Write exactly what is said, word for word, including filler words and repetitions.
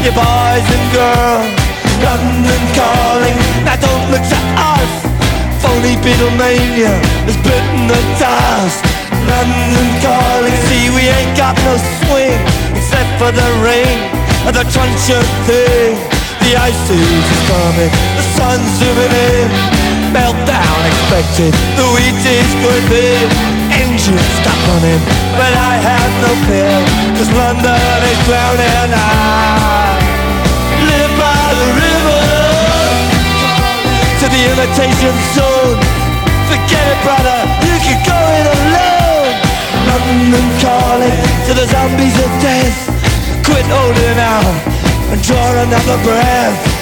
you boys and girls. London calling, now don't look to us. Phony Beatlemania has bitten the dust. London calling, see we ain't got no swing except for the rain and the crunch of thing. The ice age is coming, the sun's zooming in. Meltdown expected, the wheat is good big. Engines stop running, but I have no fear, cause London is drowning. I live by the river to the imitation zone. Forget it, brother, you can go it alone. London calling to the zombies of death. Quit holding out and draw another breath.